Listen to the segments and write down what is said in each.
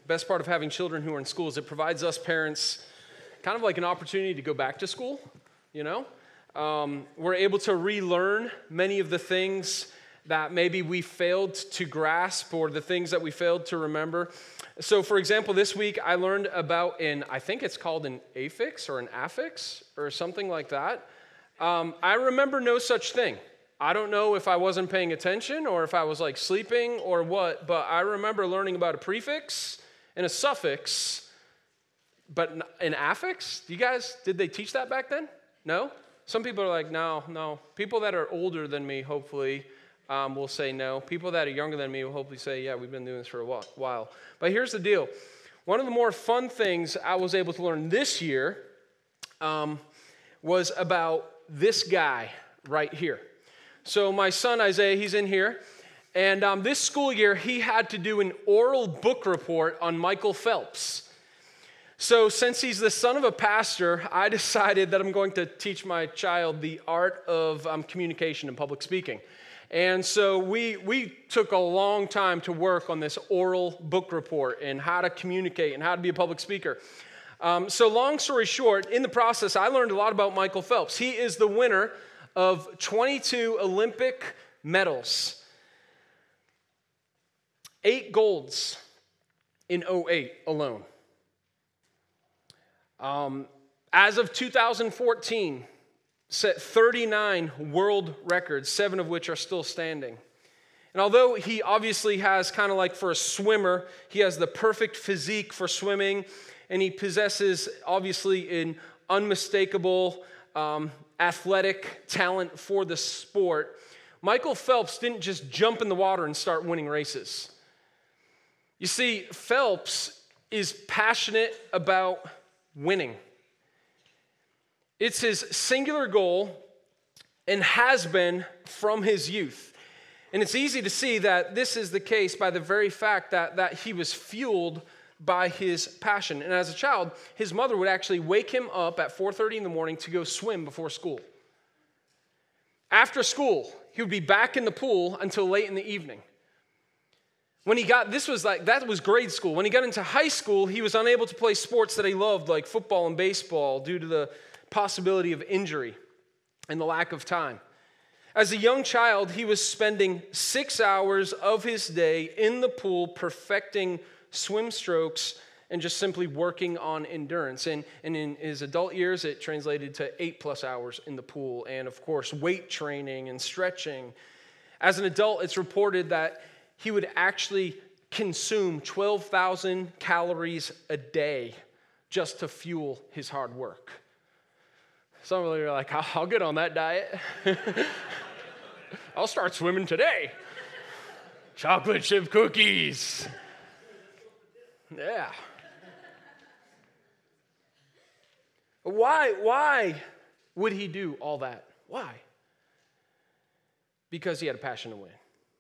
best part of having children who are in school is it provides us parents kind of like an opportunity to go back to school, you know? We're able to relearn many of the things that maybe we failed to grasp or the things that we failed to remember. So, for example, this week I learned about I think it's called an affix or an affix or something like that. I remember no such thing. I don't know if I wasn't paying attention or if I was like sleeping or what, but I remember learning about a prefix and a suffix, but an affix? Did they teach that back then? No? Some people are like, no. People that are older than me, hopefully, will say no. People that are younger than me will hopefully say, yeah, we've been doing this for a while. But here's the deal. One of the more fun things I was able to learn this year was about this guy right here. So my son Isaiah, he's in here, and this school year he had to do an oral book report on Michael Phelps. So since he's the son of a pastor, I decided that I'm going to teach my child the art of communication and public speaking. And so we took a long time to work on this oral book report and how to communicate and how to be a public speaker. So long story short, in the process, I learned a lot about Michael Phelps. He is the winner of 22 Olympic medals, 8 golds in 2008 alone. As of 2014, set 39 world records, 7 of which are still standing. And although he obviously has kind of like for a swimmer, he has the perfect physique for swimming, and he possesses obviously an unmistakable athletic talent for the sport, Michael Phelps didn't just jump in the water and start winning races. You see, Phelps is passionate about winning. It's his singular goal and has been from his youth. And it's easy to see that this is the case by the very fact that he was fueled by his passion. And as a child, his mother would actually wake him up at 4:30 in the morning to go swim before school. After school, he would be back in the pool until late in the evening. That was grade school. When he got into high school, he was unable to play sports that he loved, like football and baseball, due to the possibility of injury and the lack of time. As a young child, he was spending 6 hours of his day in the pool perfecting swim strokes and just simply working on endurance. And in his adult years, it translated to 8+ hours in the pool and, of course, weight training and stretching. As an adult, it's reported that he would actually consume 12,000 calories a day just to fuel his hard work. Some of you are like, I'll get on that diet. I'll start swimming today. Chocolate chip cookies. Yeah. Why would he do all that? Why? Because he had a passion to win.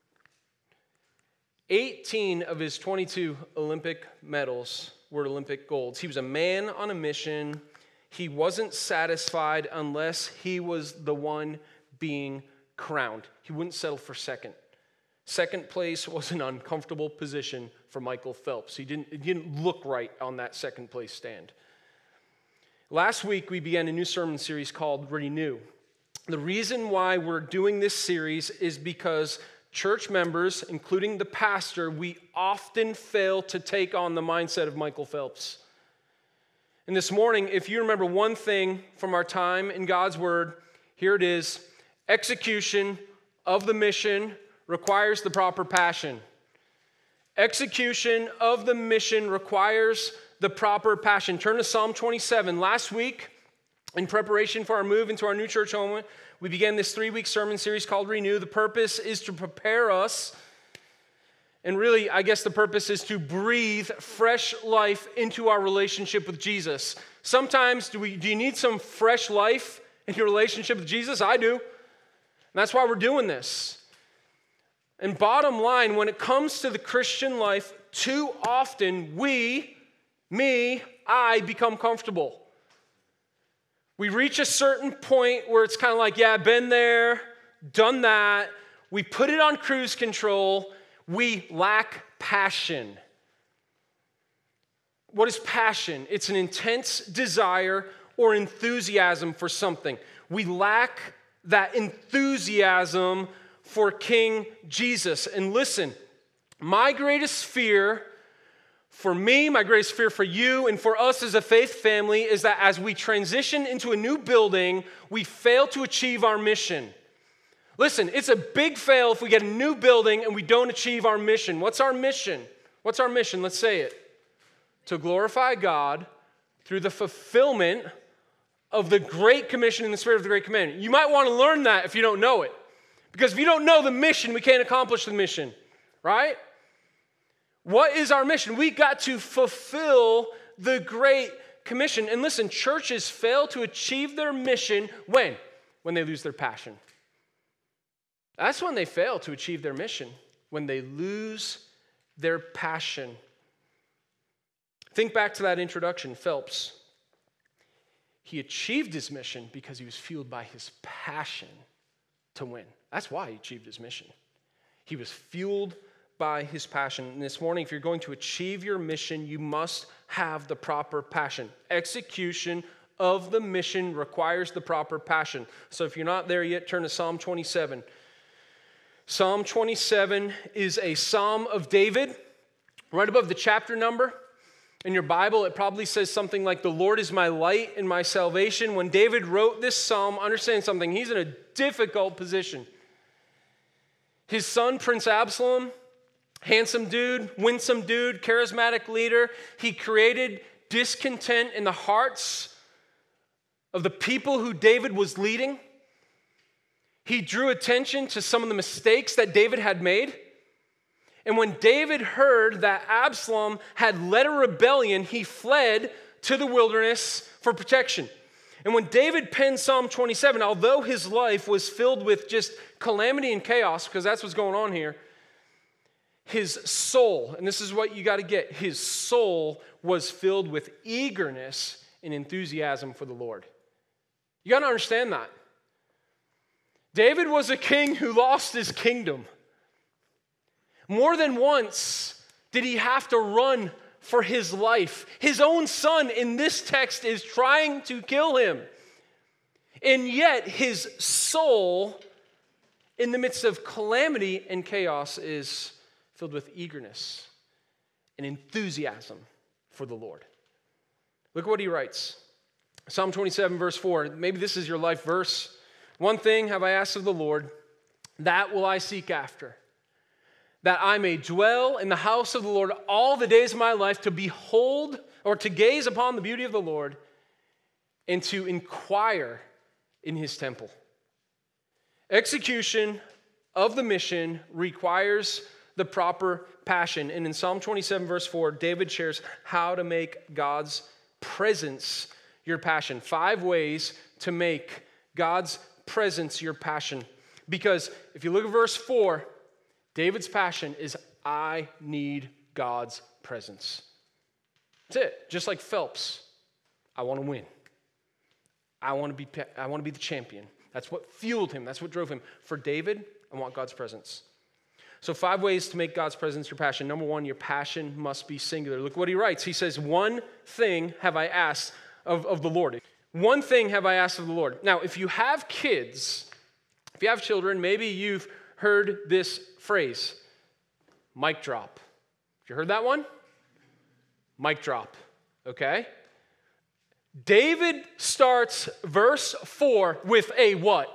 18 of his 22 Olympic medals were Olympic golds. He was a man on a mission. He wasn't satisfied unless he was the one being crowned. He wouldn't settle for second. Second place was an uncomfortable position for Michael Phelps. It didn't look right on that second place stand. Last week, we began a new sermon series called Renew. The reason why we're doing this series is because church members, including the pastor, we often fail to take on the mindset of Michael Phelps. And this morning, if you remember one thing from our time in God's Word, here it is. Execution of the mission requires the proper passion. Execution of the mission requires the proper passion. Turn to Psalm 27. Last week, in preparation for our move into our new church home, we began this 3-week sermon series called Renew. The purpose is to prepare us, and really, I guess the purpose is to breathe fresh life into our relationship with Jesus. Sometimes, do you need some fresh life in your relationship with Jesus? I do. And that's why we're doing this. And bottom line, when it comes to the Christian life, too often I become comfortable. We reach a certain point where it's kind of like, yeah, I've been there, done that. We put it on cruise control. We lack passion. What is passion? It's an intense desire or enthusiasm for something. We lack that enthusiasm for King Jesus. And listen, my greatest fear for me, my greatest fear for you, and for us as a faith family is that as we transition into a new building, we fail to achieve our mission. Listen, it's a big fail if we get a new building and we don't achieve our mission. What's our mission? What's our mission? Let's say it. To glorify God through the fulfillment of the Great Commission in the spirit of the Great Commandment. You might want to learn that if you don't know it. Because if you don't know the mission, we can't accomplish the mission, right? What is our mission? We got to fulfill the Great Commission. And listen, churches fail to achieve their mission when? When they lose their passion. That's when they fail to achieve their mission, when they lose their passion. Think back to that introduction, Phelps. He achieved his mission because he was fueled by his passion to win. That's why he achieved his mission. He was fueled by his passion. And this morning, if you're going to achieve your mission, you must have the proper passion. Execution of the mission requires the proper passion. So if you're not there yet, turn to Psalm 27. Psalm 27 is a psalm of David. Right above the chapter number in your Bible, it probably says something like, "The Lord is my light and my salvation." When David wrote this psalm, understand something, he's in a difficult position. His son, Prince Absalom, handsome dude, winsome dude, charismatic leader, he created discontent in the hearts of the people who David was leading. He drew attention to some of the mistakes that David had made. And when David heard that Absalom had led a rebellion, he fled to the wilderness for protection. And when David penned Psalm 27, although his life was filled with just calamity and chaos, because that's what's going on here, his soul, and this is what you got to get, his soul was filled with eagerness and enthusiasm for the Lord. You got to understand that. David was a king who lost his kingdom. More than once did he have to run for his life. His own son in this text is trying to kill him. And yet his soul, in the midst of calamity and chaos, is filled with eagerness and enthusiasm for the Lord. Look at what he writes. Psalm 27, verse 4. Maybe this is your life verse. "One thing have I asked of the Lord, that will I seek after, that I may dwell in the house of the Lord all the days of my life, to behold or to gaze upon the beauty of the Lord and to inquire in his temple." Execution of the mission requires the proper passion. And in Psalm 27, verse 4, David shares how to make God's presence your passion. 5 ways to make God's presence your passion. Because if you look at verse 4, David's passion is, I need God's presence. That's it. Just like Phelps, I want to win. I want to be the champion. That's what fueled him. That's what drove him. For David, I want God's presence. So 5 ways to make God's presence your passion. Number 1, your passion must be singular. Look what he writes. He says, "One thing have I asked of the Lord." One thing have I asked of the Lord. Now, if you have kids, if you have children, maybe you've heard this phrase, mic drop. You heard that one? Mic drop, okay? David starts verse 4 with a what?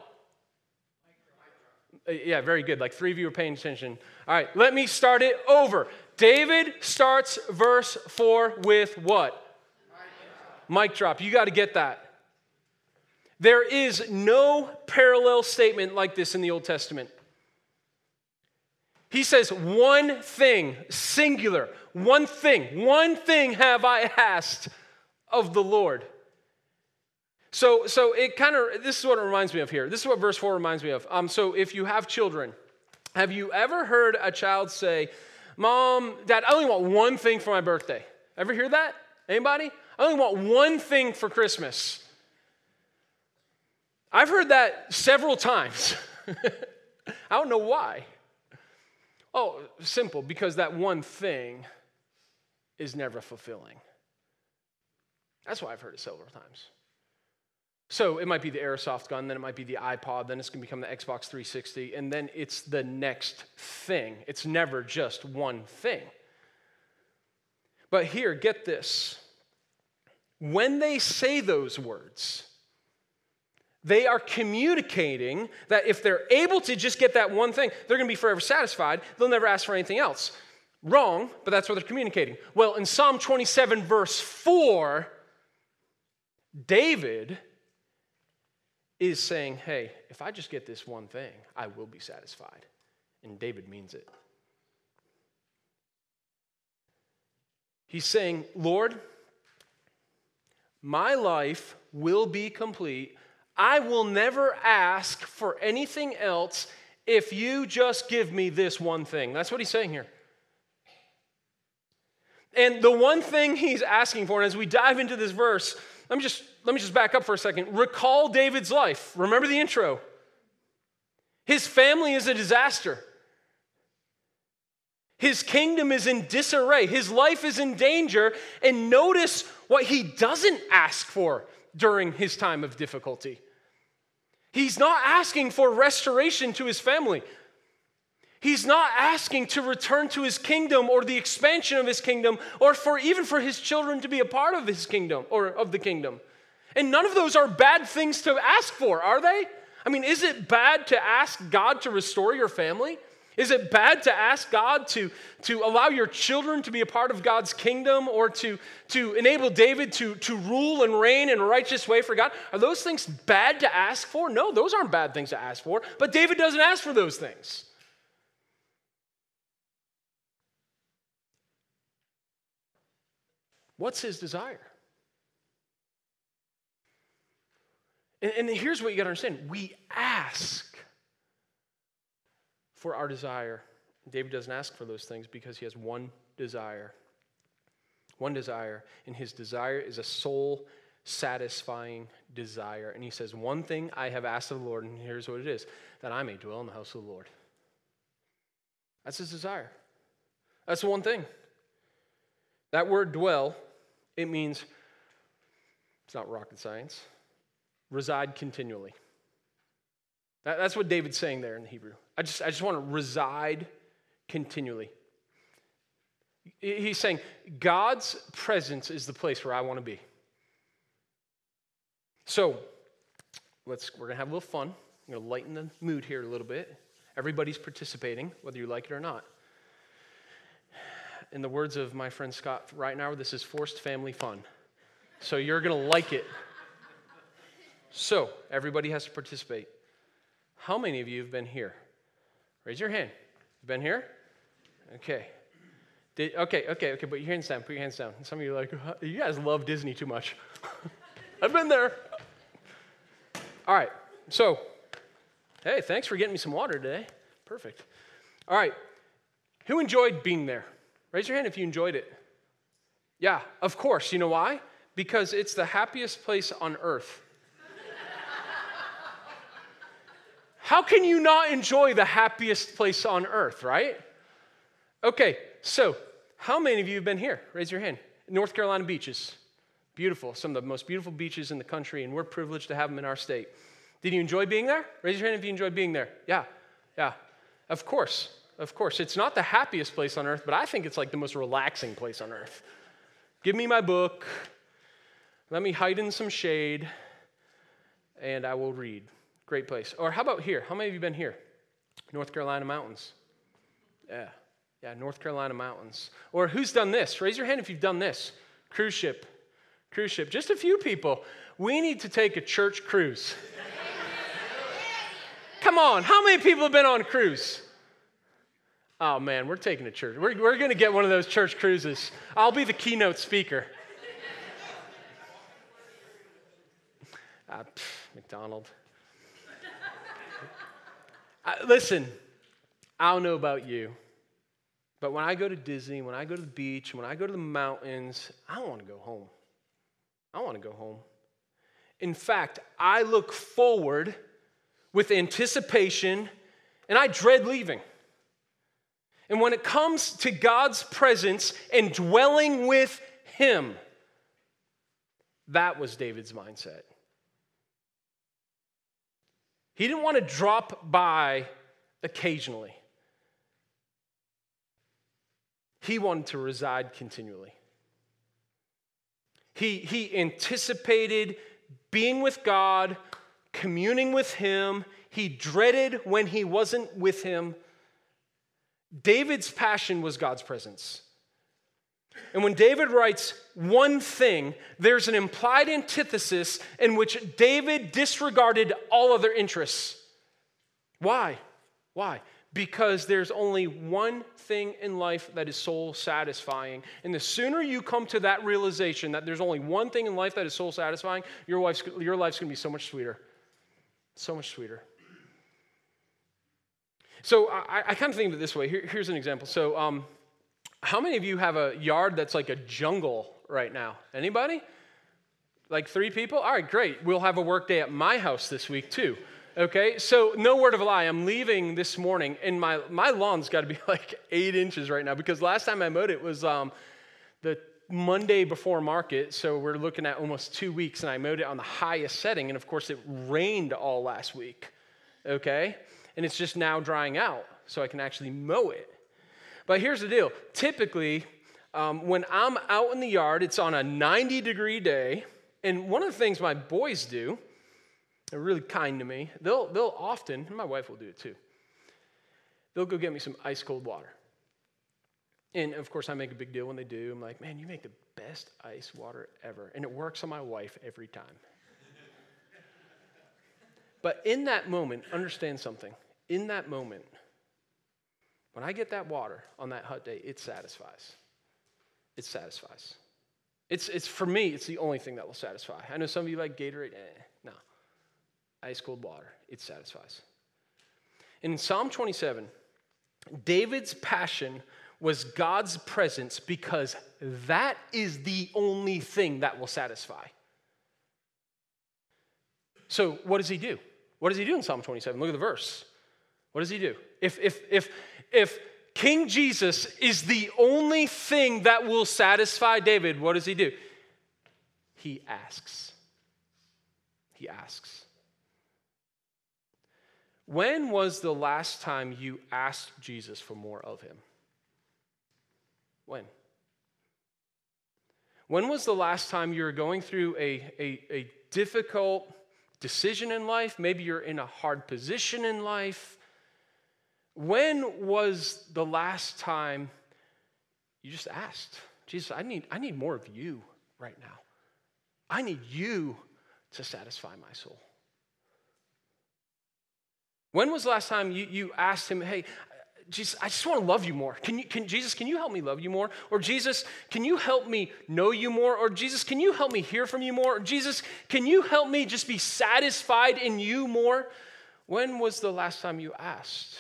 Yeah, very good. Like 3 of you are paying attention. All right, let me start it over. David starts verse 4 with what? Mic drop. You got to get that. There is no parallel statement like this in the Old Testament. He says, one thing, singular, one thing have I asked of the Lord. So it kind of, this is what it reminds me of here. This is what verse 4 reminds me of. So if you have children, have you ever heard a child say, "Mom, Dad, I only want one thing for my birthday"? Ever hear that? Anybody? "I only want one thing for Christmas." I've heard that several times. I don't know why. Oh, simple, because that one thing is never fulfilling. That's why I've heard it several times. So it might be the Airsoft gun, then it might be the iPod, then it's going to become the Xbox 360, and then it's the next thing. It's never just one thing. But here, get this. When they say those words, they are communicating that if they're able to just get that one thing, they're going to be forever satisfied. They'll never ask for anything else. Wrong, but that's what they're communicating. Well, in Psalm 27, verse 4, David is saying, hey, if I just get this one thing, I will be satisfied. And David means it. He's saying, Lord, my life will be complete. I will never ask for anything else if you just give me this one thing. That's what he's saying here. And the one thing he's asking for, and as we dive into this verse, let me just back up for a second. Recall David's life. Remember the intro. His family is a disaster. His kingdom is in disarray. His life is in danger. And notice what he doesn't ask for during his time of difficulty. He's not asking for restoration to his family. He's not asking to return to his kingdom or the expansion of his kingdom or even for his children to be a part of his kingdom or of the kingdom. And none of those are bad things to ask for, are they? I mean, is it bad to ask God to restore your family? Is it bad to ask God to allow your children to be a part of God's kingdom or to enable David to rule and reign in a righteous way for God? Are those things bad to ask for? No, those aren't bad things to ask for, but David doesn't ask for those things. What's his desire? And here's what you got to understand. We ask for our desire. David doesn't ask for those things because he has one desire. One desire. And his desire is a soul-satisfying desire. And he says, one thing I have asked of the Lord, and here's what it is, that I may dwell in the house of the Lord. That's his desire. That's the one thing. That word dwell, it means, it's not rocket science, reside continually. That's what David's saying there in the Hebrew. I just want to reside continually. He's saying, God's presence is the place where I want to be. So, we're going to have a little fun. I'm going to lighten the mood here a little bit. Everybody's participating, whether you like it or not. In the words of my friend Scott, right now, this is forced family fun. So you're going to like it. So everybody has to participate. How many of you have been here? Raise your hand. You've been here? Okay. Okay, put your hands down, Some of you are like, you guys love Disney too much. I've been there. All right, so, hey, thanks for getting me some water today. Perfect. All right, who enjoyed being there? Raise your hand if you enjoyed it. Yeah, of course. You know why? Because it's the happiest place on earth. How can you not enjoy the happiest place on earth, right? Okay, so how many of you have been here? Raise your hand. North Carolina beaches. Beautiful. Some of the most beautiful beaches in the country, and we're privileged to have them in our state. Did you enjoy being there? Raise your hand if you enjoyed being there. Yeah. Of course. It's not the happiest place on earth, but I think it's like the most relaxing place on earth. Give me my book. Let me hide in some shade, and I will read. Great place. Or how about here? How many of you been here? North Carolina mountains. Yeah, North Carolina mountains. Or who's done this? Raise your hand if you've done this. Cruise ship. Just a few people. We need to take a church cruise. Come on, how many people have been on a cruise? Oh man, we're taking a church. We're going to get one of those church cruises. I'll be the keynote speaker. McDonald. Listen, I don't know about you, but when I go to Disney, when I go to the beach, when I go to the mountains, I don't want to go home. I want to go home. In fact, I look forward with anticipation, and I dread leaving. And when it comes to God's presence and dwelling with Him, That was David's mindset. He didn't want to drop by occasionally. He wanted to reside continually. He anticipated being with God, communing with him. He dreaded when he wasn't with him. David's passion was God's presence. And when David writes one thing, there's an implied antithesis in which David disregarded all other interests. Why? Why? Because there's only one thing in life that is soul satisfying. And the sooner you come to that realization that there's only one thing in life that is soul satisfying, your life's going to be so much sweeter. So much sweeter. So I kind of think of it this way. Here's an example. So how many of you have a yard that's like a jungle right now? Anybody? Like 3 people? All right, great. We'll have a work day at my house this week too. Okay, so no word of a lie. I'm leaving this morning, and my lawn's got to be like 8 inches right now because last time I mowed it was the Monday before market, so we're looking at almost 2 weeks, and I mowed it on the highest setting, and of course it rained all last week, okay? And it's just now drying out, so I can actually mow it. But here's the deal. Typically, when I'm out in the yard, it's on a 90-degree day, and one of the things my boys do, they're really kind to me. They'll often, and my wife will do it too, they'll go get me some ice cold water. And of course, I make a big deal when they do. I'm like, man, you make the best ice water ever. And it works on my wife every time. But in that moment, understand something. In that moment, when I get that water on that hot day, it satisfies. It satisfies. It's for me, it's the only thing that will satisfy. I know some of you like Gatorade. No. Ice cold water. It satisfies. And in Psalm 27, David's passion was God's presence because that is the only thing that will satisfy. So what does he do? What does he do in Psalm 27? Look at the verse. What does he do? If King Jesus is the only thing that will satisfy David, what does he do? He asks. He asks. When was the last time you asked Jesus for more of him? When? When was the last time you were going through a difficult decision in life? Maybe you're in a hard position in life. When was the last time you just asked, Jesus, I need more of you right now. I need you to satisfy my soul. When was the last time you asked him, hey, Jesus, I just want to love you more. Jesus, can you help me love you more? Or Jesus, can you help me know you more? Or Jesus, can you help me hear from you more? Or Jesus, can you help me just be satisfied in you more? When was the last time you asked?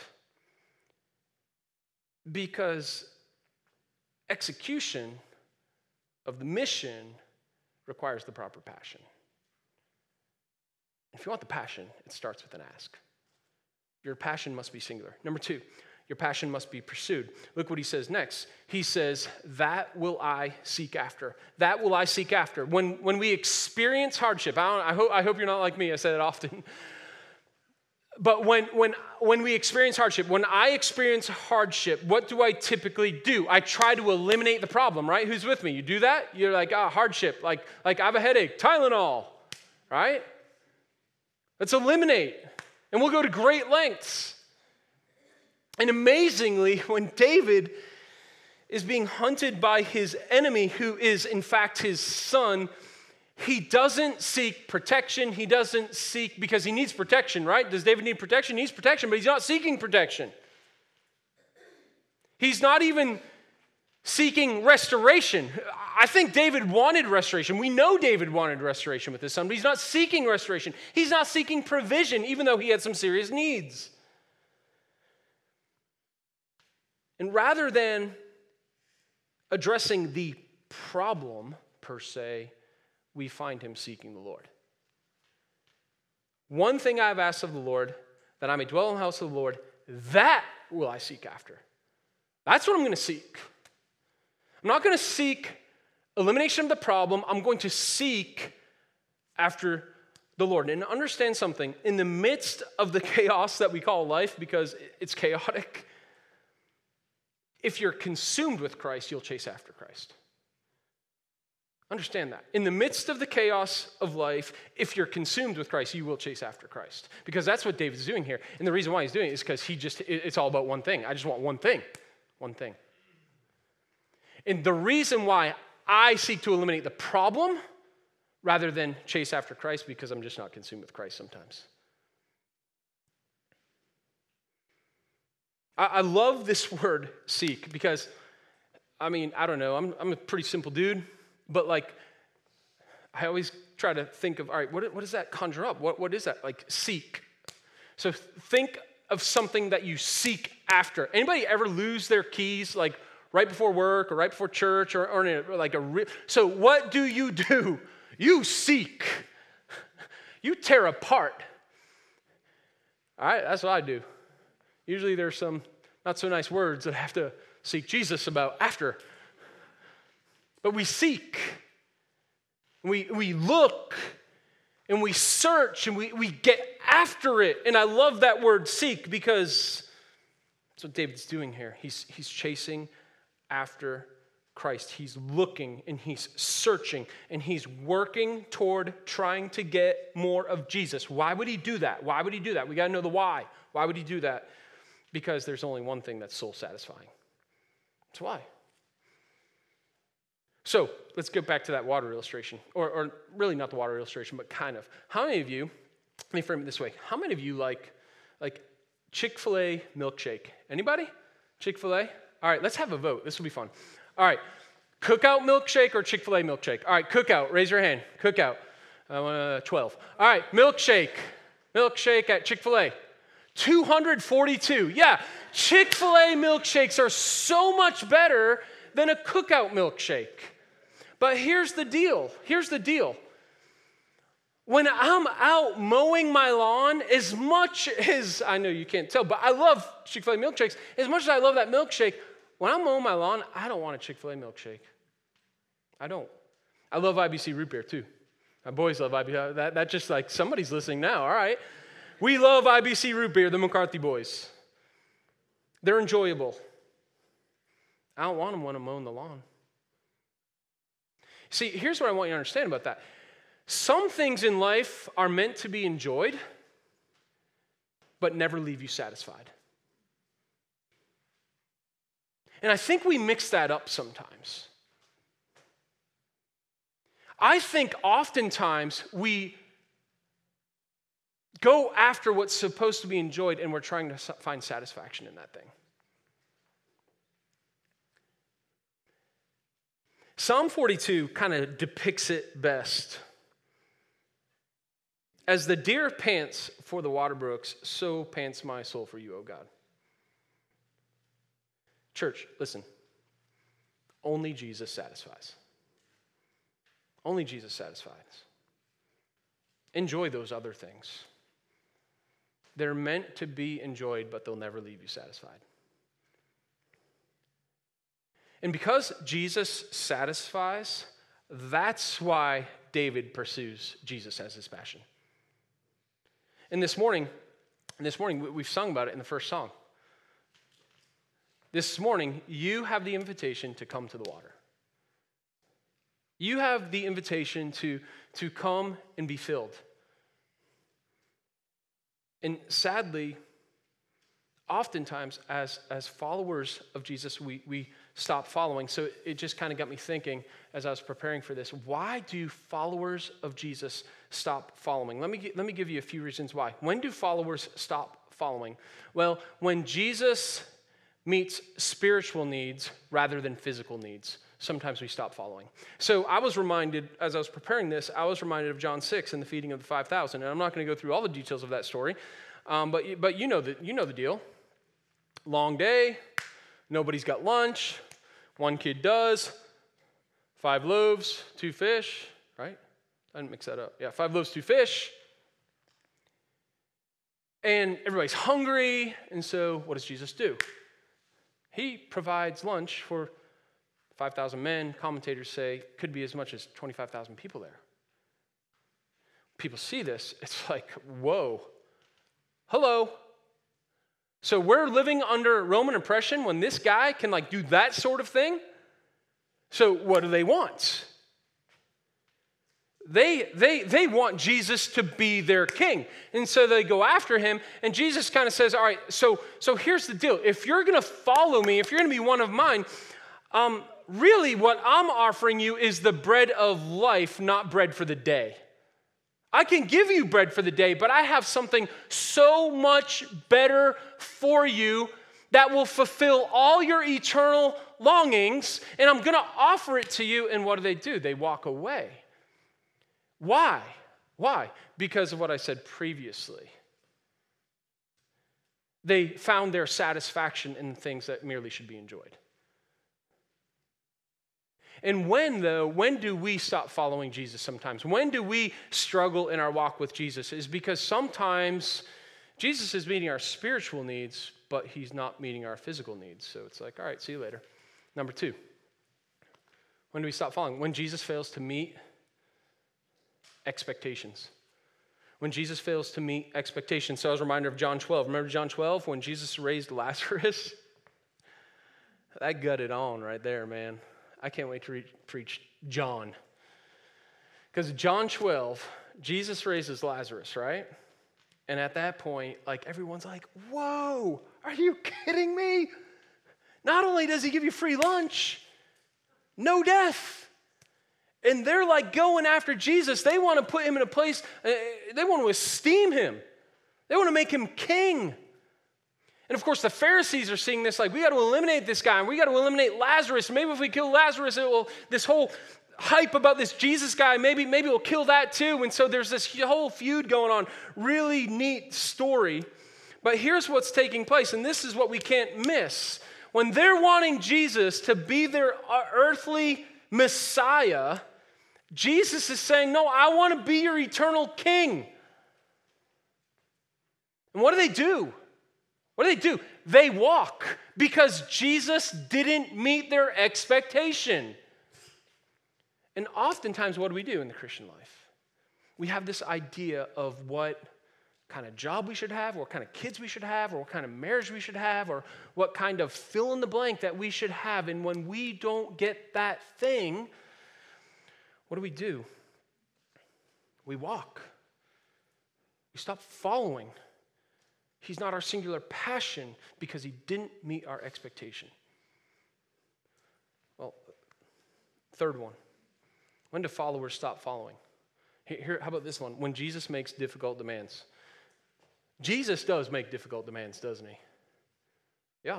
Because execution of the mission requires the proper passion. If you want the passion, it starts with an ask. Your passion must be singular. Number 2, your passion must be pursued. Look what he says next. He says, that will I seek after. That will I seek after. When we experience hardship, I hope you're not like me, I say it often. But when we experience hardship, when I experience hardship, what do I typically do? I try to eliminate the problem, right? Who's with me? You do that? You're like, hardship. Like I have a headache, Tylenol, right? Let's eliminate. And we'll go to great lengths. And amazingly, when David is being hunted by his enemy, who is in fact his son, he doesn't seek protection. He doesn't seek, because he needs protection, right? Does David need protection? He needs protection, but he's not seeking protection. He's not even seeking restoration. I think David wanted restoration. We know David wanted restoration with his son, but he's not seeking restoration. He's not seeking provision, even though he had some serious needs. And rather than addressing the problem, per se, we find him seeking the Lord. One thing I have asked of the Lord, that I may dwell in the house of the Lord, that will I seek after. That's what I'm going to seek. I'm not going to seek elimination of the problem, I'm going to seek after the Lord. And understand something, in the midst of the chaos that we call life, because it's chaotic, if you're consumed with Christ, you'll chase after Christ. Understand that. In the midst of the chaos of life, if you're consumed with Christ, you will chase after Christ. Because that's what David's doing here. And the reason why he's doing it is because it's all about one thing. I just want one thing. One thing. And the reason why I seek to eliminate the problem rather than chase after Christ, because I'm just not consumed with Christ sometimes. I love this word, seek, because, I don't know, I'm a pretty simple dude. But I always try to think of, all right, what does that conjure up? What is that? Seek. So think of something that you seek after. Anybody ever lose their keys, right before work or right before church so what do? You seek. You tear apart. All right, that's what I do. Usually there's some not so nice words that I have to seek Jesus about after. But we seek, we look, and we search, and we get after it. And I love that word seek because that's what David's doing here. He's chasing after Christ. He's looking, and he's searching, and he's working toward trying to get more of Jesus. Why would he do that? Why would he do that? We got to know the why. Why would he do that? Because there's only one thing that's soul satisfying. That's why. So let's get back to that water illustration, or really not the water illustration, but kind of. How many of you, let me frame it this way, how many of you like Chick-fil-A milkshake? Anybody? Chick-fil-A? All right, let's have a vote. This will be fun. All right, Cookout milkshake or Chick-fil-A milkshake? All right, Cookout, raise your hand. Cookout, 12. All right, milkshake at Chick-fil-A. 242. Yeah, Chick-fil-A milkshakes are so much better than a Cookout milkshake. But here's the deal. When I'm out mowing my lawn, as much as, I know you can't tell, but I love Chick-fil-A milkshakes. As much as I love that milkshake, when I'm mowing my lawn, I don't want a Chick-fil-A milkshake. I don't. I love IBC root beer too. My boys love IBC. That just somebody's listening now, all right. We love IBC root beer, the McCarthy boys. They're enjoyable. I don't want them when I'm mowing the lawn. See, here's what I want you to understand about that. Some things in life are meant to be enjoyed, but never leave you satisfied. And I think we mix that up sometimes. I think oftentimes we go after what's supposed to be enjoyed and we're trying to find satisfaction in that thing. Psalm 42 kind of depicts it best. As the deer pants for the water brooks, so pants my soul for you, O God. Church, listen. Only Jesus satisfies. Only Jesus satisfies. Enjoy those other things. They're meant to be enjoyed, but they'll never leave you satisfied. And because Jesus satisfies, that's why David pursues Jesus as his passion. And this morning we've sung about it in the first song. This morning, you have the invitation to come to the water. You have the invitation to come and be filled. And sadly, oftentimes as followers of Jesus, we stop following. So it just kind of got me thinking as I was preparing for this, why do followers of Jesus stop following? Let me give you a few reasons why. When do followers stop following? Well, when Jesus meets spiritual needs rather than physical needs, sometimes we stop following. So I was reminded, as I was preparing this, of John 6 and the feeding of the 5,000. And I'm not going to go through all the details of that story, but you know the deal. Long day, nobody's got lunch, one kid does, 5 loaves, 2 fish, right? I didn't mix that up. Yeah, 5 loaves, 2 fish. And everybody's hungry, and so what does Jesus do? He provides lunch for 5,000 men. Commentators say could be as much as 25,000 people there. People see this, it's like, whoa, hello. So we're living under Roman oppression when this guy can like do that sort of thing? So what do they want? They want Jesus to be their king. And so they go after him, and Jesus kind of says, all right, so here's the deal. If you're going to follow me, if you're going to be one of mine, really what I'm offering you is the bread of life, not bread for the day. I can give you bread for the day, but I have something so much better for you that will fulfill all your eternal longings, and I'm going to offer it to you. And what do? They walk away. Why? Why? Because of what I said previously. They found their satisfaction in things that merely should be enjoyed. And when do we stop following Jesus sometimes? When do we struggle in our walk with Jesus? Is because sometimes Jesus is meeting our spiritual needs, but he's not meeting our physical needs. So it's like, all right, see you later. Number 2, when do we stop following? When Jesus fails to meet expectations. When Jesus fails to meet expectations. So I was reminded of John 12. Remember John 12 when Jesus raised Lazarus? That gutted on right there, man. I can't wait to preach John. Because John 12, Jesus raises Lazarus, right? And at that point, like everyone's like, whoa, are you kidding me? Not only does he give you free lunch, no death. And they're like going after Jesus. They want to put him in a place, they want to esteem him. They want to make him king. And of course, the Pharisees are seeing this like, we got to eliminate this guy, and we got to eliminate Lazarus. Maybe if we kill Lazarus, this whole hype about this Jesus guy, maybe we'll kill that too. And so there's this whole feud going on. Really neat story. But here's what's taking place, and this is what we can't miss. When they're wanting Jesus to be their earthly Messiah, Jesus is saying, no, I want to be your eternal king. And what do? What do? They walk because Jesus didn't meet their expectation. And oftentimes, what do we do in the Christian life? We have this idea of what kind of job we should have, or what kind of kids we should have, or what kind of marriage we should have, or what kind of fill in the blank that we should have. And when we don't get that thing, what do? We walk. We stop following. He's not our singular passion because he didn't meet our expectation. Well, third one. When do followers stop following? Here, how about this one? When Jesus makes difficult demands. Jesus does make difficult demands, doesn't he? Yeah.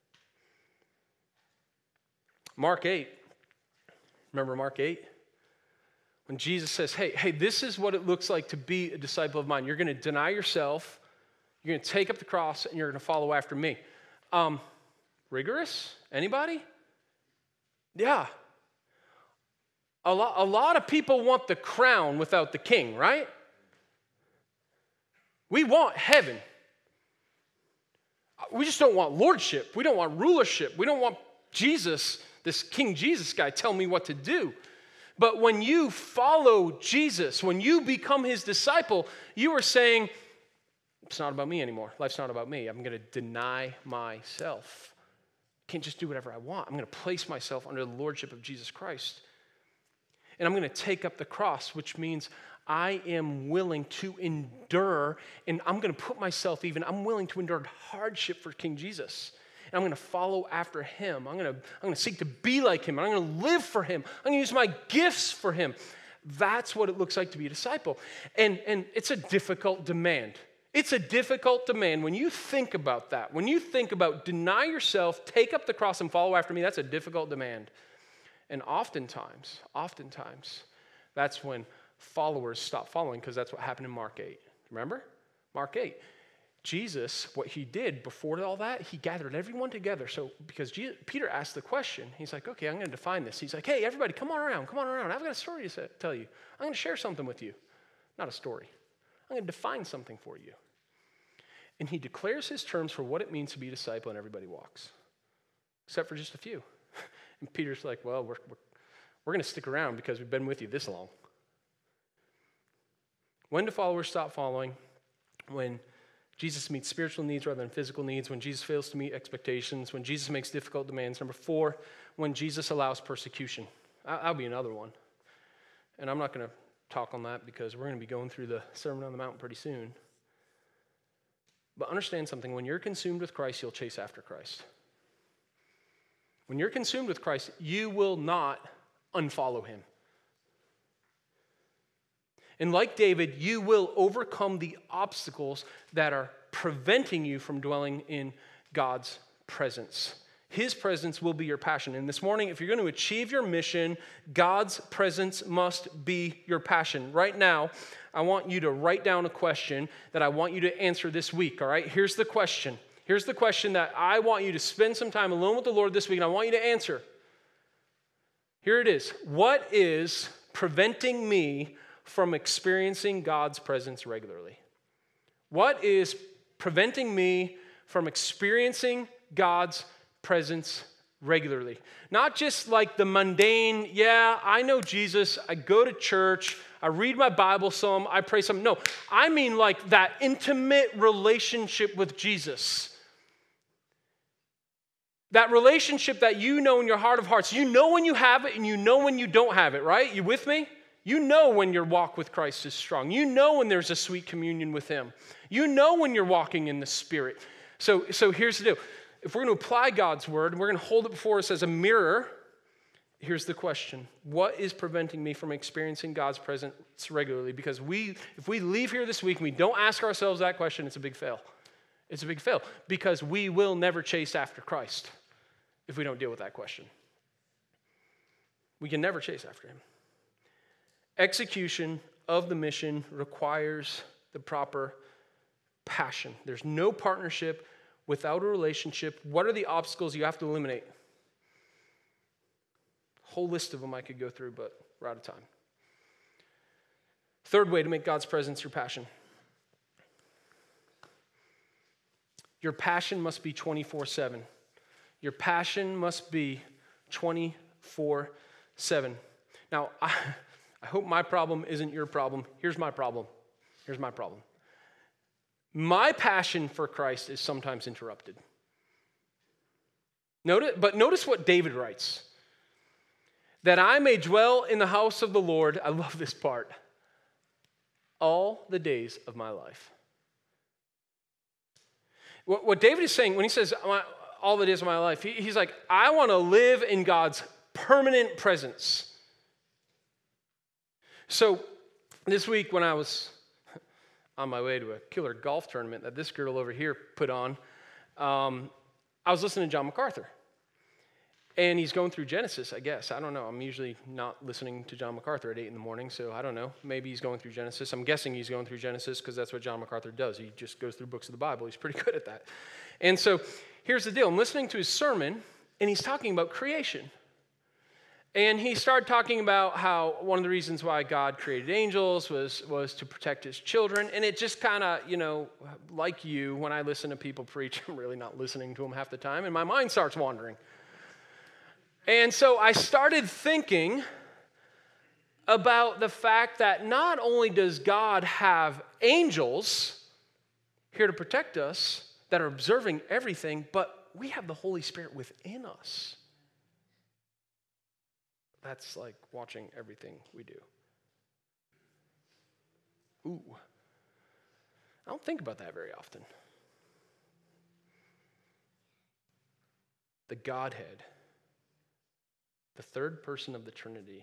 Mark 8. Remember Mark 8? When Jesus says, hey, this is what it looks like to be a disciple of mine. You're going to deny yourself. You're going to take up the cross, and you're going to follow after me. Rigorous? Anybody? Yeah. A lot of people want the crown without the king, right? We want heaven. We just don't want lordship. We don't want rulership. We don't want Jesus, this King Jesus guy, tell me what to do. But when you follow Jesus, when you become his disciple, you are saying, it's not about me anymore. Life's not about me. I'm going to deny myself. I can't just do whatever I want. I'm going to place myself under the lordship of Jesus Christ. And I'm going to take up the cross, which means I am willing to endure, and I'm going to put myself I'm willing to endure hardship for King Jesus. And I'm going to follow after him. I'm going to seek to be like him. I'm going to live for him. I'm going to use my gifts for him. That's what it looks like to be a disciple. And it's a difficult demand. It's a difficult demand. When you think about that, when you think about deny yourself, take up the cross and follow after me, that's a difficult demand. And oftentimes, that's when followers stop following, because that's what happened in Mark 8. Remember? Mark 8. Jesus, what he did before all that, he gathered everyone together. So, because Peter asked the question, he's like, okay, I'm going to define this. He's like, hey, everybody, come on around. I've got a story to tell you. I'm going to share something with you. Not a story. I'm going to define something for you. And he declares his terms for what it means to be a disciple, and everybody walks. Except for just a few. And Peter's like, well, we're going to stick around because we've been with you this long. When do followers stop following? When Jesus meets spiritual needs rather than physical needs, when Jesus fails to meet expectations, when Jesus makes difficult demands. Number 4, when Jesus allows persecution. That'll be another one. And I'm not going to talk on that because we're going to be going through the Sermon on the Mount pretty soon. But understand something. When you're consumed with Christ, you'll chase after Christ. When you're consumed with Christ, you will not unfollow him. And like David, you will overcome the obstacles that are preventing you from dwelling in God's presence. His presence will be your passion. And this morning, if you're going to achieve your mission, God's presence must be your passion. Right now, I want you to write down a question that I want you to answer this week, all right? Here's the question. Here's the question that I want you to spend some time alone with the Lord this week, and I want you to answer. Here it is. What is preventing me from experiencing God's presence regularly? What is preventing me from experiencing God's presence regularly? Not just like the mundane, yeah, I know Jesus, I go to church, I read my Bible some, I pray some. No, I mean like that intimate relationship with Jesus. That relationship that you know in your heart of hearts. You know when you have it and you know when you don't have it, right? You with me? You know when your walk with Christ is strong. You know when there's a sweet communion with him. You know when you're walking in the Spirit. So here's the deal. If we're going to apply God's word, and we're going to hold it before us as a mirror, here's the question. What is preventing me from experiencing God's presence regularly? Because if we leave here this week and we don't ask ourselves that question, it's a big fail. It's a big fail because we will never chase after Christ if we don't deal with that question. We can never chase after him. Execution of the mission requires the proper passion. There's no partnership without a relationship. What are the obstacles you have to eliminate? Whole list of them I could go through, but we're out of time. Third way to make God's presence your passion. Your passion must be 24/7. Your passion must be 24/7. Now, I hope my problem isn't your problem. Here's my problem. My passion for Christ is sometimes interrupted. Notice what David writes. That I may dwell in the house of the Lord, I love this part, all the days of my life. What David is saying when he says all the days of my life, he's like, I want to live in God's permanent presence. So this week when I was on my way to a killer golf tournament that this girl over here put on, I was listening to John MacArthur. And he's going through Genesis, I guess. I don't know. I'm usually not listening to John MacArthur at 8 in the morning, so I don't know. Maybe he's going through Genesis. I'm guessing he's going through Genesis because that's what John MacArthur does. He just goes through books of the Bible. He's pretty good at that. And so here's the deal. I'm listening to his sermon, and he's talking about creation. And he started talking about how one of the reasons why God created angels was to protect his children. And it just kind of, like you, when I listen to people preach, I'm really not listening to them half the time, and my mind starts wandering. And so I started thinking about the fact that not only does God have angels here to protect us that are observing everything, but we have the Holy Spirit within us. That's like watching everything we do. Ooh. I don't think about that very often. The Godhead, the third person of the Trinity,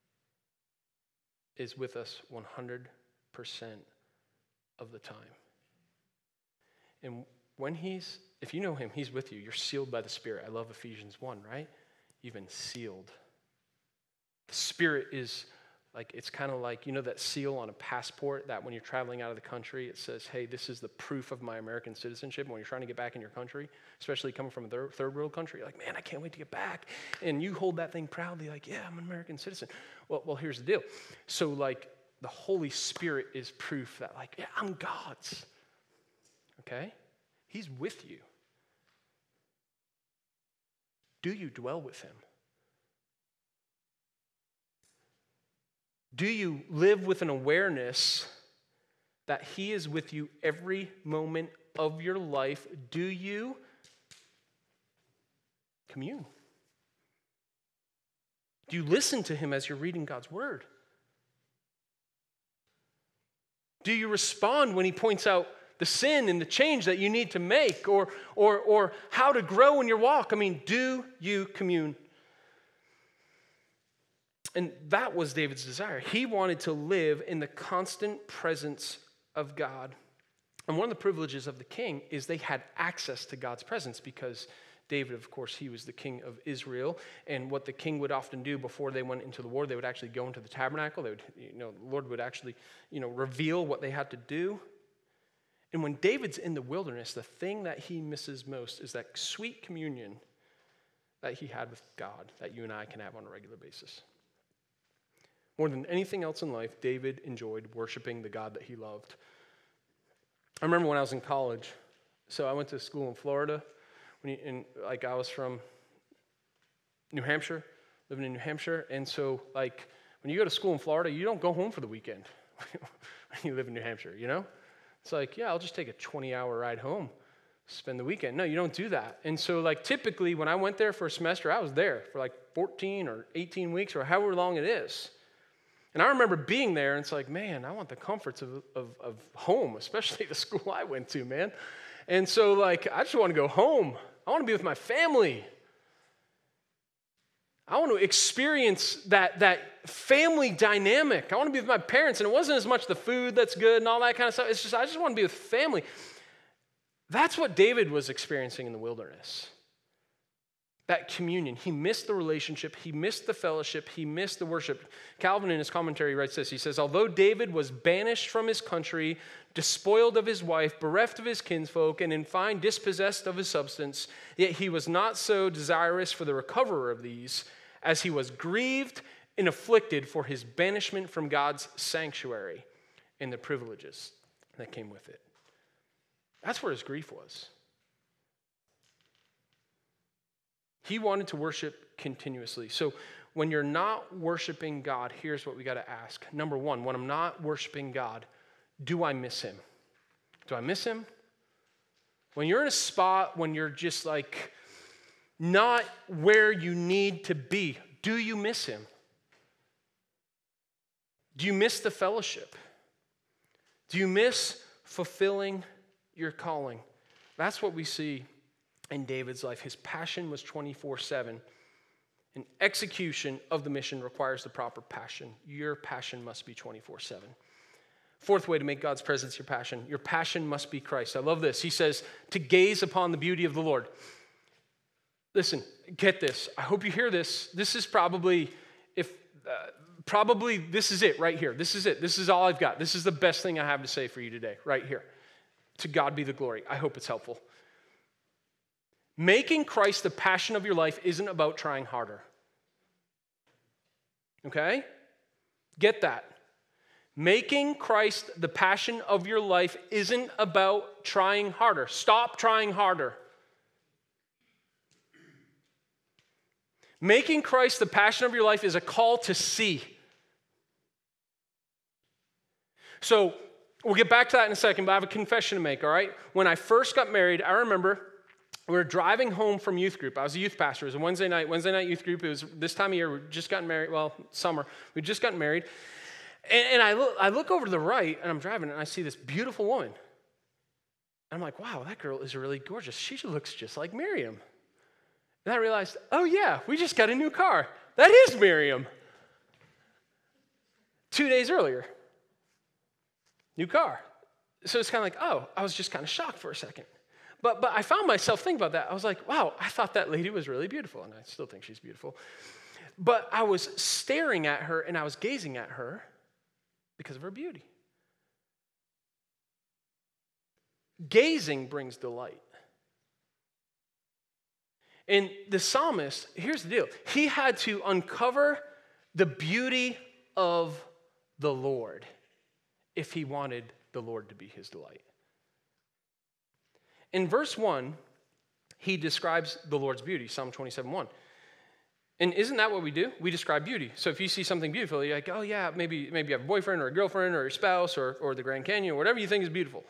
is with us 100% of the time. And if you know him, he's with you. You're sealed by the Spirit. I love Ephesians 1, right? You've been sealed. The Spirit is like, it's kind of like, that seal on a passport that when you're traveling out of the country, it says, hey, this is the proof of my American citizenship. And when you're trying to get back in your country, especially coming from a third world country, you're like, man, I can't wait to get back. And you hold that thing proudly like, yeah, I'm an American citizen. Well, here's the deal. So like the Holy Spirit is proof that like, yeah, I'm God's. Okay? He's with you. Do you dwell with him? Do you live with an awareness that he is with you every moment of your life? Do you commune? Do you listen to him as you're reading God's word? Do you respond when he points out the sin and the change that you need to make, or how to grow in your walk? I mean, do you commune? And that was David's desire. He wanted to live in the constant presence of God. And one of the privileges of the king is they had access to God's presence, because David, of course, he was the king of Israel. And what the king would often do before they went into the war, they would actually go into the tabernacle. They would, the Lord would actually, reveal what they had to do. And when David's in the wilderness, the thing that he misses most is that sweet communion that he had with God, that you and I can have on a regular basis. More than anything else in life, David enjoyed worshiping the God that he loved. I remember when I was in college, so I went to school in Florida. I was from New Hampshire, living in New Hampshire, and so when you go to school in Florida, you don't go home for the weekend when you live in New Hampshire, It's I'll just take a 20-hour ride home, spend the weekend. No, you don't do that. And so typically when I went there for a semester, I was there for 14 or 18 weeks or however long it is. And I remember being there, and it's man, I want the comforts of home, especially the school I went to, man. And so I just want to go home. I want to be with my family. I want to experience that family dynamic. I want to be with my parents. And it wasn't as much the food that's good and all that kind of stuff. It's just, I just want to be with family. That's what David was experiencing in the wilderness. That communion. He missed the relationship. He missed the fellowship. He missed the worship. Calvin in his commentary writes this. He says, although David was banished from his country, despoiled of his wife, bereft of his kinsfolk, and in fine dispossessed of his substance, yet he was not so desirous for the recoverer of these, as he was grieved and afflicted for his banishment from God's sanctuary and the privileges that came with it. That's where his grief was. He wanted to worship continuously. So when you're not worshiping God, here's what we got to ask. Number one, when I'm not worshiping God, do I miss him? Do I miss him? When you're in a spot when you're just not where you need to be, do you miss him? Do you miss the fellowship? Do you miss fulfilling your calling? That's what we see in David's life. His passion was 24/7. And execution of the mission requires the proper passion. Your passion must be 24/7. Fourth way to make God's presence your passion must be Christ. I love this. He says, to gaze upon the beauty of the Lord. Listen, get this. I hope you hear this. This is probably this is it right here. This is it. This is all I've got. This is the best thing I have to say for you today, right here. To God be the glory. I hope it's helpful. Making Christ the passion of your life isn't about trying harder. Okay? Get that. Making Christ the passion of your life isn't about trying harder. Stop trying harder. Making Christ the passion of your life is a call to see. So, we'll get back to that in a second, but I have a confession to make, all right? When I first got married, I remember we were driving home from youth group. I was a youth pastor. It was a Wednesday night youth group. It was this time of year. We'd just gotten married. Well, summer. We'd just gotten married. And I look over to the right, and I'm driving, and I see this beautiful woman. And I'm like, wow, that girl is really gorgeous. She looks just like Miriam. And I realized, oh yeah, we just got a new car. That is Miriam. 2 days earlier. New car. So it's kind of I was just kind of shocked for a second. But I found myself thinking about that. I was like, wow, I thought that lady was really beautiful, and I still think she's beautiful. But I was staring at her, and I was gazing at her because of her beauty. Gazing brings delight. And the psalmist, here's the deal. He had to uncover the beauty of the Lord if he wanted the Lord to be his delight. In verse 1, he describes the Lord's beauty, Psalm 27:1. And isn't that what we do? We describe beauty. So if you see something beautiful, you're like, oh yeah, maybe you have a boyfriend or a girlfriend or your spouse or the Grand Canyon or whatever you think is beautiful.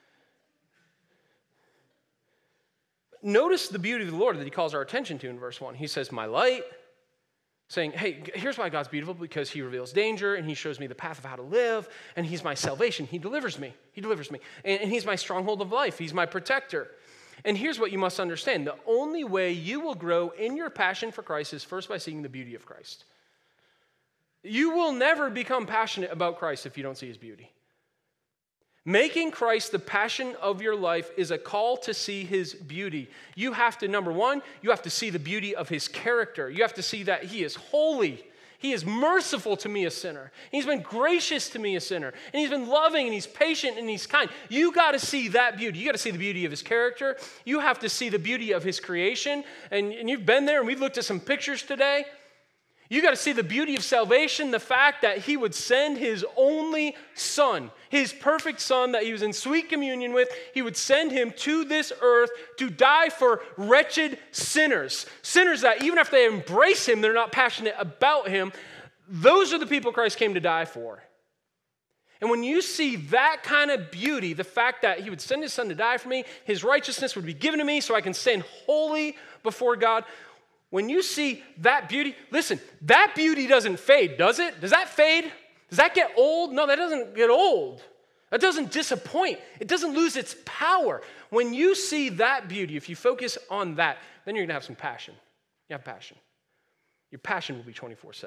Notice the beauty of the Lord that he calls our attention to in verse 1. He says, my light, saying, hey, here's why God's beautiful, because he reveals danger and he shows me the path of how to live, and he's my salvation. He delivers me. And he's my stronghold of life. He's my protector. And here's what you must understand. The only way you will grow in your passion for Christ is first by seeing the beauty of Christ. You will never become passionate about Christ if you don't see his beauty. Making Christ the passion of your life is a call to see his beauty. You have to, number one, you have to see the beauty of his character. You have to see that he is holy. He is merciful to me, a sinner. He's been gracious to me, a sinner. And he's been loving, and he's patient, and he's kind. You got to see that beauty. You got to see the beauty of his character. You have to see the beauty of his creation. And you've been there, and we've looked at some pictures today. You got to see the beauty of salvation, the fact that he would send his only son, his perfect son that he was in sweet communion with. He would send him to this earth to die for wretched sinners. Sinners that even if they embrace him, they're not passionate about him. Those are the people Christ came to die for. And when you see that kind of beauty, the fact that he would send his son to die for me, his righteousness would be given to me so I can stand holy before God. When you see that beauty, listen, that beauty doesn't fade, does it? Does that fade? Does that get old? No, that doesn't get old. That doesn't disappoint. It doesn't lose its power. When you see that beauty, if you focus on that, then you're going to have some passion. You have passion. Your passion will be 24/7.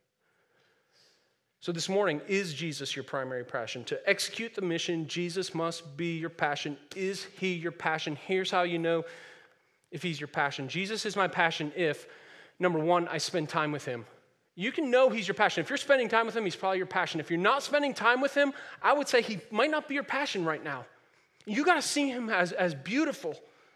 So this morning, is Jesus your primary passion? To execute the mission, Jesus must be your passion. Is he your passion? Here's how you know if he's your passion. Jesus is my passion if, number one, I spend time with him. You can know he's your passion. If you're spending time with him, he's probably your passion. If you're not spending time with him, I would say he might not be your passion right now. You got to see him as beautiful.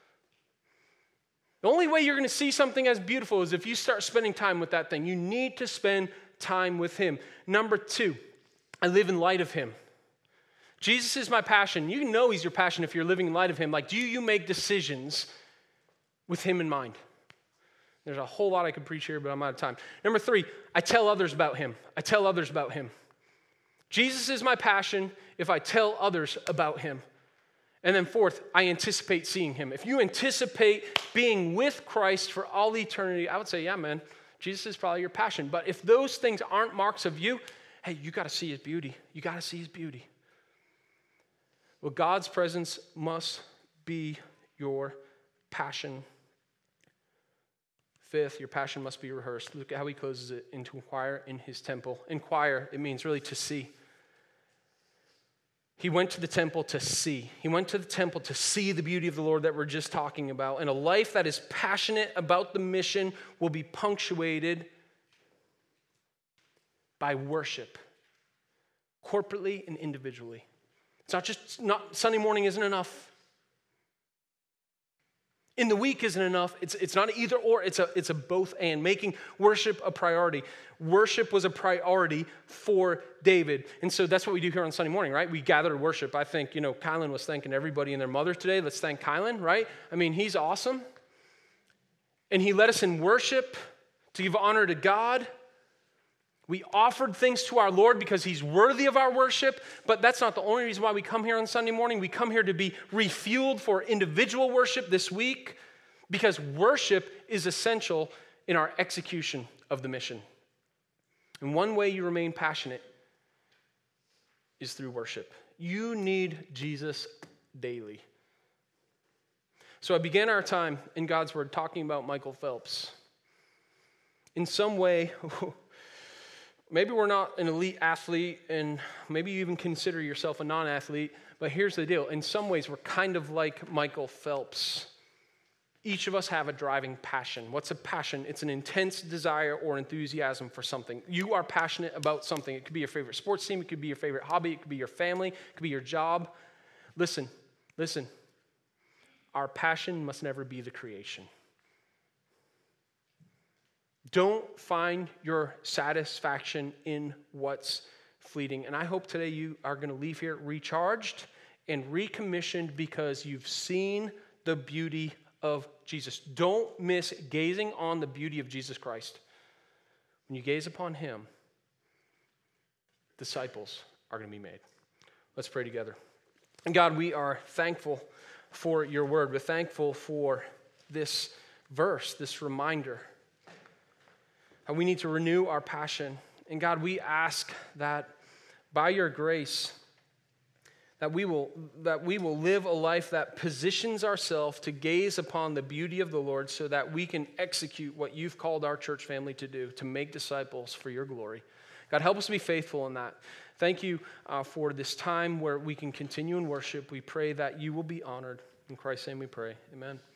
The only way you're going to see something as beautiful is if you start spending time with that thing. You need to spend time with him. Number two, I live in light of him. Jesus is my passion. You know he's your passion if you're living in light of him. Like, do you make decisions with him in mind? There's a whole lot I could preach here, but I'm out of time. Number three, I tell others about him. I tell others about him. Jesus is my passion if I tell others about him. And then fourth, I anticipate seeing him. If you anticipate being with Christ for all eternity, I would say, yeah, man, Jesus is probably your passion. But if those things aren't marks of you, hey, you got to see his beauty. You got to see his beauty. Well, God's presence must be your passion. Fifth, your passion must be rehearsed. Look at how he closes it. And to inquire in his temple. Inquire, it means really to see. He went to the temple to see. He went to the temple to see the beauty of the Lord that we're just talking about. And a life that is passionate about the mission will be punctuated by worship, corporately and individually. It's not Sunday morning isn't enough. In the week isn't enough. It's not either or. It's a both and. Making worship a priority. Worship was a priority for David. And so that's what we do here on Sunday morning, right? We gather to worship. I think, Kylan was thanking everybody and their mother today. Let's thank Kylan, right? I mean, he's awesome. And he led us in worship to give honor to God. We offered things to our Lord because he's worthy of our worship, but that's not the only reason why we come here on Sunday morning. We come here to be refueled for individual worship this week because worship is essential in our execution of the mission. And one way you remain passionate is through worship. You need Jesus daily. So I began our time in God's Word talking about Michael Phelps. In some way, maybe we're not an elite athlete, and maybe you even consider yourself a non-athlete, but here's the deal. In some ways, we're kind of like Michael Phelps. Each of us have a driving passion. What's a passion? It's an intense desire or enthusiasm for something. You are passionate about something. It could be your favorite sports team. It could be your favorite hobby. It could be your family. It could be your job. Listen. Our passion must never be the creation. Don't find your satisfaction in what's fleeting. And I hope today you are going to leave here recharged and recommissioned because you've seen the beauty of Jesus. Don't miss gazing on the beauty of Jesus Christ. When you gaze upon him, disciples are going to be made. Let's pray together. And God, we are thankful for your word. We're thankful for this verse, this reminder. And we need to renew our passion. And God, we ask that by your grace, that we will live a life that positions ourselves to gaze upon the beauty of the Lord so that we can execute what you've called our church family to do, to make disciples for your glory. God, help us to be faithful in that. Thank you for this time where we can continue in worship. We pray that you will be honored. In Christ's name we pray. Amen.